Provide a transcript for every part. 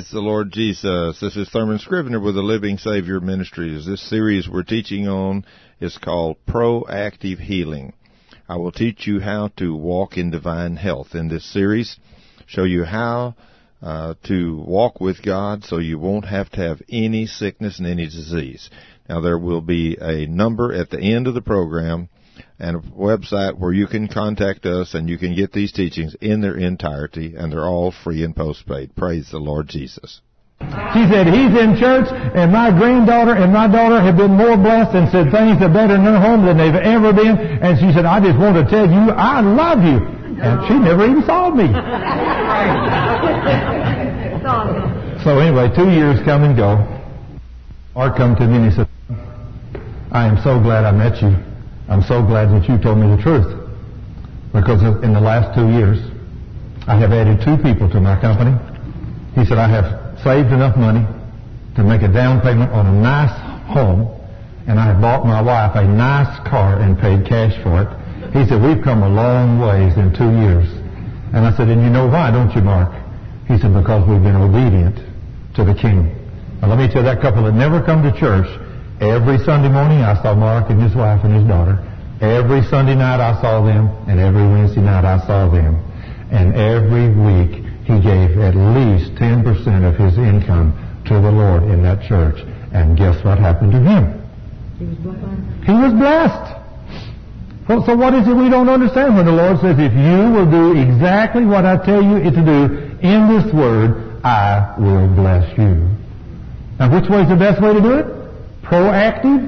Praise the Lord Jesus. This is Thurman Scrivener with the Living Savior Ministries. This series we're teaching on is called Proactive Healing. I will teach you how to walk in divine health in this series, show you how to walk with God so you won't have to have any sickness and any disease. Now, there will be a number at the end of the program and a website where you can contact us and you can get these teachings in their entirety, and they're all free and postpaid. Praise the Lord Jesus. She said, he's in church, and my granddaughter and my daughter have been more blessed and said things are better in their home than they've ever been. And she said, I just want to tell you, I love you. And she never even saw me. So anyway, 2 years come and go. Art come to me and he said, I am so glad I met you. I'm so glad that you told me the truth. Because in the last 2 years, I have added 2 people to my company. He said, I have saved enough money to make a down payment on a nice home, and I have bought my wife a nice car and paid cash for it. He said, we've come a long ways in 2 years. And I said, and you know why, don't you, Mark? He said, because we've been obedient to the King. Now let me tell you, that couple that never come to church, every Sunday morning I saw Mark and his wife and his daughter. Every Sunday night I saw them, and every Wednesday night I saw them. And every week he gave at least 10% of his income to the Lord in that church. And guess what happened to him? He was blessed. So what is it we don't understand when the Lord says, if you will do exactly what I tell you to do in this word, I will bless you. Now which way is the best way to do it? Proactive?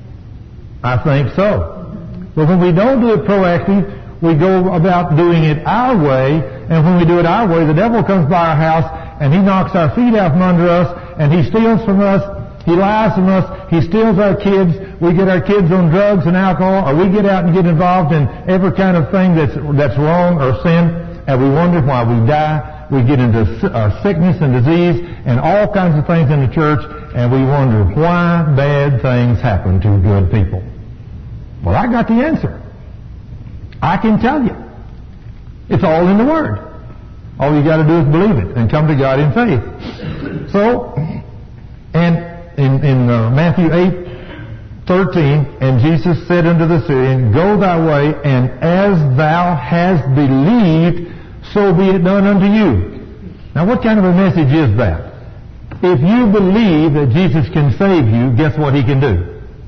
I think so. But when we don't do it proactive, we go about doing it our way, and when we do it our way, the devil comes by our house, and he knocks our feet out from under us, and he steals from us, he lies from us, he steals our kids, we get our kids on drugs and alcohol, or we get out and get involved in every kind of thing that's wrong or sin, and we wonder why we die. We get into sickness and disease and all kinds of things in the church, and we wonder why bad things happen to good people. Well, I got the answer. I can tell you. It's all in the Word. All you got to do is believe it and come to God in faith. So, and in Matthew 8:13, and Jesus said unto the Syrian, go thy way, and as thou hast believed, so be it done unto you. Now, what kind of a message is that? If you believe that Jesus can save you, guess what He can do?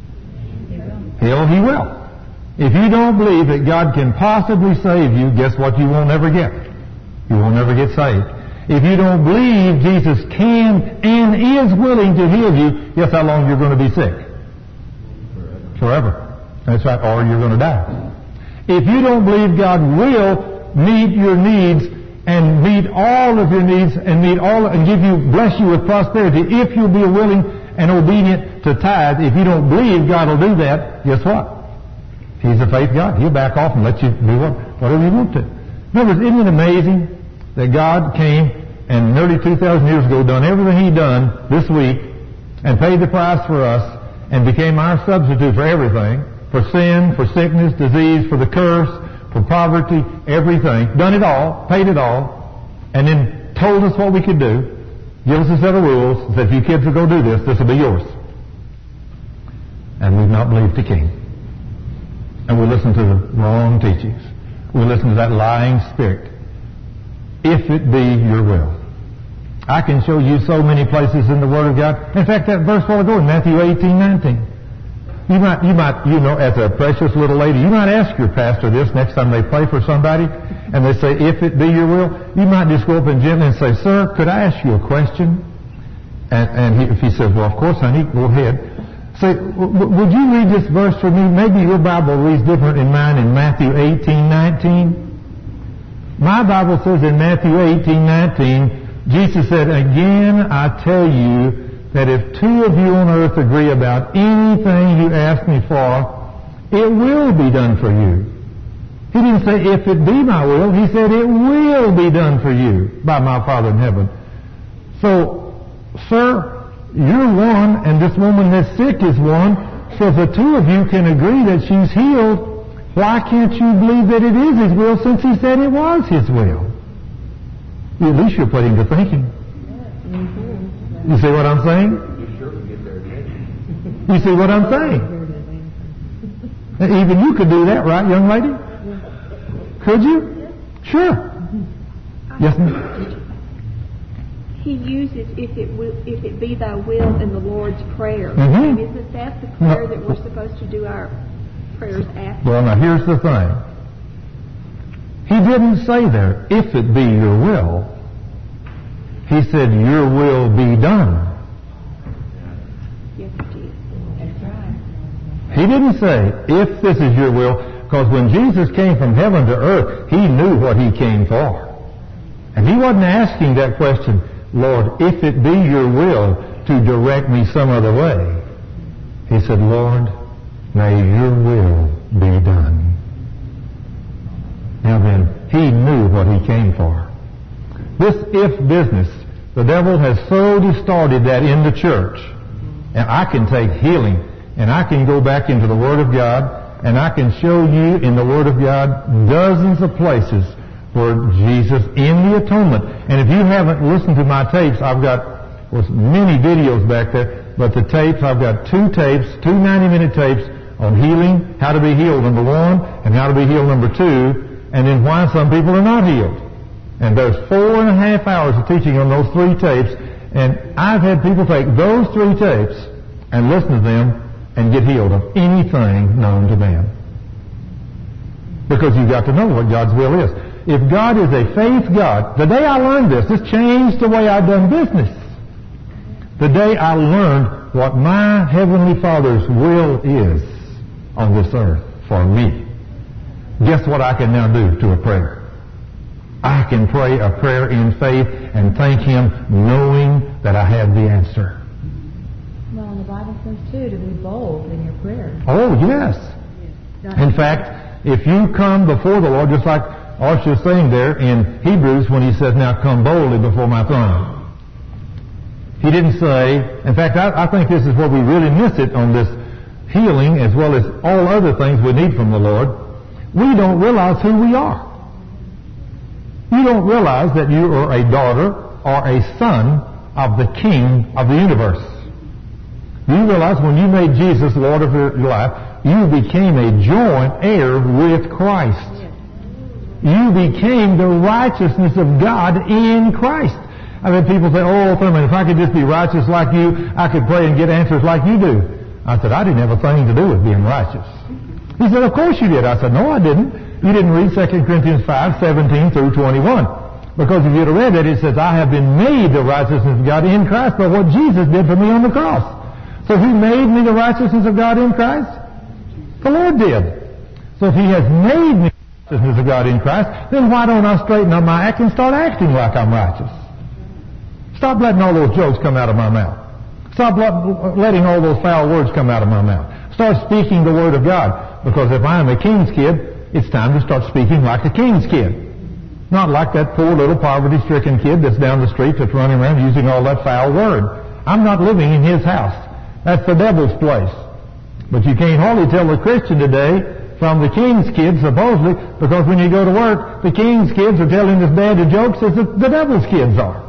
Hell, He will. If you don't believe that God can possibly save you, guess what you won't ever get? You won't ever get saved. If you don't believe Jesus can and is willing to heal you, guess how long you're going to be sick? Forever. That's right, or you're going to die. If you don't believe God will meet your needs and meet all of your needs and bless you with prosperity, if you'll be willing and obedient to tithe, if you don't believe God will do that, guess what? He's a faith God. He'll back off and let you do whatever you want to. Remember, isn't it amazing that God came and nearly 2,000 years ago done everything He done this week and paid the price for us and became our substitute for everything, for sin, for sickness, disease, for the curse, for poverty, everything, done it all, paid it all, and then told us what we could do, give us a set of rules, said if you kids will go do this, this will be yours. And we've not believed the King. And we listen to the wrong teachings. We listen to that lying spirit. If it be your will. I can show you so many places in the Word of God. In fact, that verse while ago in Matthew 18:19. You might, as a precious little lady, you might ask your pastor this next time they pray for somebody, and they say, if it be your will, you might just go up and gently and say, sir, could I ask you a question? And if he says, well, of course, honey, go ahead. Say, would you read this verse for me? Maybe your Bible reads different in mine in Matthew 18:19. My Bible says in Matthew 18:19, Jesus said, again, I tell you, that if 2 of you on earth agree about anything you ask me for, it will be done for you. He didn't say, if it be my will. He said, it will be done for you by my Father in heaven. So, sir, you're one, and this woman that's sick is one. So if the 2 of you can agree that she's healed, why can't you believe that it is His will since He said it was His will? At least you're putting to thinking. You see what I'm saying? You see what I'm saying? Even you could do that, right, young lady? Could you? Sure. Yes, ma'am. He uses, if it be thy will, in the Lord's Prayer. Mm-hmm. Isn't that the prayer that we're supposed to do our prayers after? Well, now here's the thing. He didn't say there, if it be your will. He said, your will be done. Yes, he did. That's right. He didn't say, if this is your will, because when Jesus came from heaven to earth, he knew what he came for. And he wasn't asking that question, Lord, if it be your will to direct me some other way. He said, Lord, may your will be done. Now then, he knew what he came for. This if business, the devil has so distorted that in the church. And I can take healing, and I can go back into the Word of God, and I can show you in the Word of God dozens of places where Jesus in the atonement. And if you haven't listened to my tapes, I've got many videos back there, but the tapes, I've got two 90-minute tapes on healing, how to be healed, number one, and how to be healed, number two, and then why some people are not healed. And there's 4.5 hours of teaching on those three tapes, and I've had people take those three tapes and listen to them and get healed of anything known to man. Because you've got to know what God's will is. If God is a faith God, the day I learned this changed the way I've done business. The day I learned what my Heavenly Father's will is on this earth for me. Guess what I can now do to a prayer? I can pray a prayer in faith and thank Him knowing that I have the answer. Well, and the Bible says, too, to be bold in your prayer. Oh, yes. In fact, if you come before the Lord, just like Archer's saying there in Hebrews when he says, now come boldly before my throne. He didn't say, in fact, I think this is where we really miss it on this healing as well as all other things we need from the Lord. We don't realize who we are. You don't realize that you are a daughter or a son of the King of the universe. You realize when you made Jesus Lord of your life, you became a joint heir with Christ. You became the righteousness of God in Christ. I've had people say, oh, Thurman, if I could just be righteous like you, I could pray and get answers like you do. I said, I didn't have a thing to do with being righteous. He said, of course you did. I said, no, I didn't. You didn't read 2 Corinthians 5:17 through 21. Because if you'd have read it, it says, I have been made the righteousness of God in Christ by what Jesus did for me on the cross. So who made me the righteousness of God in Christ? The Lord did. So if He has made me the righteousness of God in Christ, then why don't I straighten up my act and start acting like I'm righteous? Stop letting all those jokes come out of my mouth. Stop letting all those foul words come out of my mouth. Start speaking the Word of God. Because if I am a king's kid, it's time to start speaking like a king's kid. Not like that poor little poverty-stricken kid that's down the street that's running around using all that foul word. I'm not living in his house. That's the devil's place. But you can't hardly tell the Christian today from the king's kids, supposedly, because when you go to work, the king's kids are telling as bad a jokes as the devil's kids are.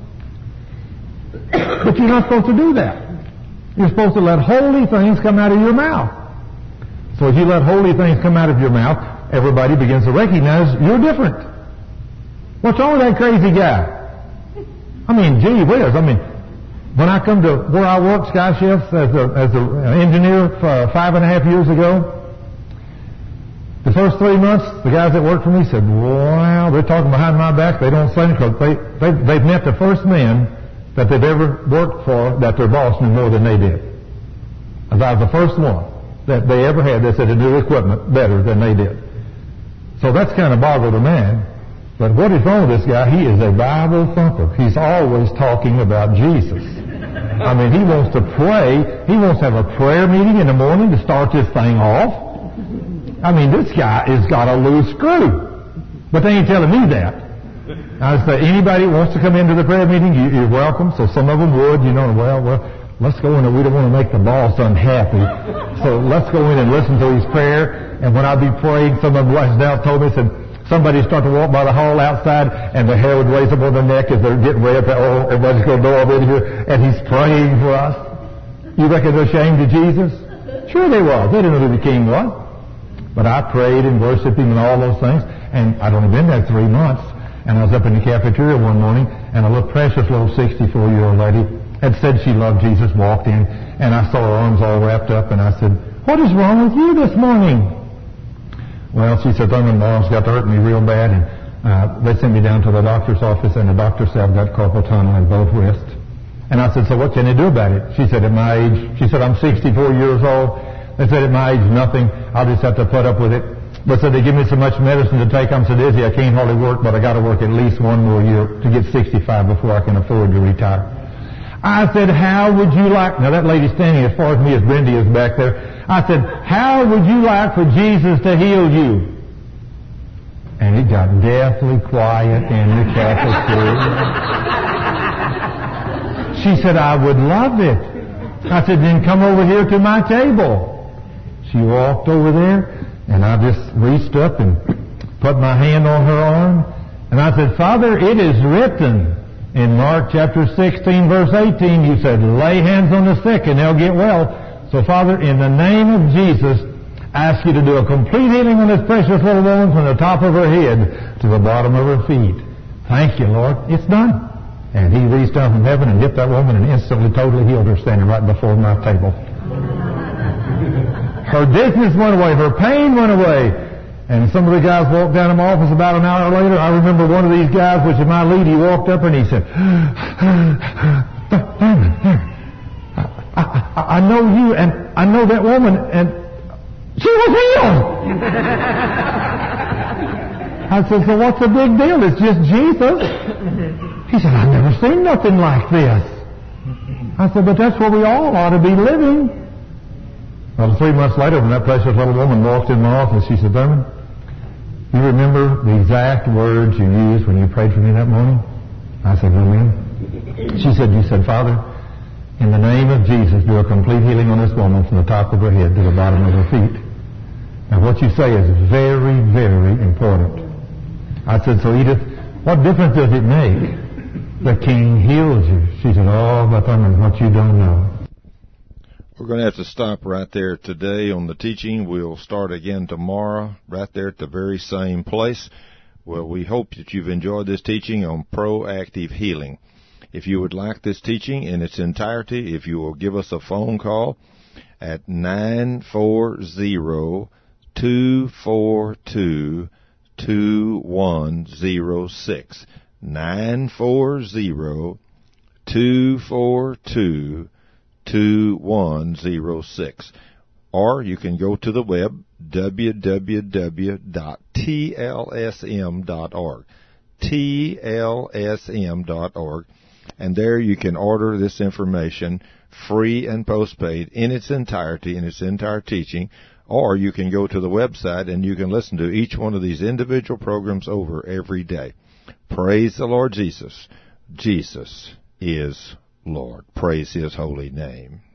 But you're not supposed to do that. You're supposed to let holy things come out of your mouth. So if you let holy things come out of your mouth, everybody begins to recognize you're different. What's wrong with that crazy guy? I mean, gee whiz. I mean, when I come to where I work, Sky Chefs, as an engineer 5.5 years ago, the first 3 months, the guys that worked for me said, wow, they're talking behind my back. They don't say anything because they've met the first men that they've ever worked for that their boss knew more than they did. As I was the first one that they ever had that said they knew equipment better than they did. So that's kind of boggled a man. But what is wrong with this guy? He is a Bible thumper. He's always talking about Jesus. I mean, he wants to pray. He wants to have a prayer meeting in the morning to start this thing off. I mean, this guy has got a loose screw. But they ain't telling me that. I say, anybody who wants to come into the prayer meeting, you're welcome. So some of them would, well, let's go in there. We don't want to make the boss unhappy. So let's go in and listen to his prayer. And when I be praying, some of them rushed down told me, said, Somebody start to walk by the hall outside, and the hair would raise up on their neck as they're getting ready. Oh, everybody's going to know I'm in here, and he's praying for us. You reckon they're ashamed of Jesus? Sure they was. They didn't know who the king was. But I prayed and worshiped him and all those things, and I'd only been there 3 months, and I was up in the cafeteria one morning, and a little precious little 64-year-old lady had said she loved Jesus, walked in, and I saw her arms all wrapped up, and I said, "What is wrong with you this morning?" Well, she said, "Thurman, my arms got to hurt me real bad, and they sent me down to the doctor's office, and the doctor said I've got carpal tunnel in both wrists." And I said, "So what can they do about it?" She said, "At my age," she said, "I'm 64 years old. They said at my age, nothing. I'll just have to put up with it. But said they give me so much medicine to take, I'm so dizzy I can't hardly work, but I got to work at least one more year to get 65 before I can afford to retire." I said, "How would you like," now that lady standing as far as me as Brendy is back there, I said, "How would you like for Jesus to heal you?" And it got deathly quiet in the cafeteria. She said, "I would love it." I said, "Then come over here to my table." She walked over there, and I just reached up and put my hand on her arm, and I said, "Father, it is written in Mark chapter 16, verse 18, you said, lay hands on the sick and they'll get well. So, Father, in the name of Jesus, I ask you to do a complete healing on this precious little woman from the top of her head to the bottom of her feet. Thank you, Lord. It's done." And he reached down from heaven and hit that woman and instantly totally healed her standing right before my table. Her dizziness went away. Her pain went away. And some of the guys walked down to my office about an hour later. I remember one of these guys, which is my lead, he walked up and he said, I know you and I know that woman, and she was healed. I said, "So what's the big deal? It's just Jesus." He said, "I've never seen nothing like this." I said, "But that's where we all ought to be living." Well, 3 months later, when that precious little woman walked in my office, she said, "Thurman, you remember the exact words you used when you prayed for me that morning?" I said, "No, ma'am." She said, "You said, Father, in the name of Jesus, do a complete healing on this woman from the top of her head to the bottom of her feet." Now, what you say is very, very important. I said, "So, Edith, what difference does it make? The King heals you." She said, "Oh, but Thurman, what you don't know." We're going to have to stop right there today on the teaching. We'll start again tomorrow, right there at the very same place. Well, we hope that you've enjoyed this teaching on proactive healing. If you would like this teaching in its entirety, if you will give us a phone call at 940-242-2106, 940-242-2106. Or you can go to the web, www.tlsm.org, tlsm.org, and there you can order this information free and postpaid in its entirety, in its entire teaching, or you can go to the website and you can listen to each one of these individual programs over every day. Praise the Lord Jesus. Jesus is Lord. Praise His holy name.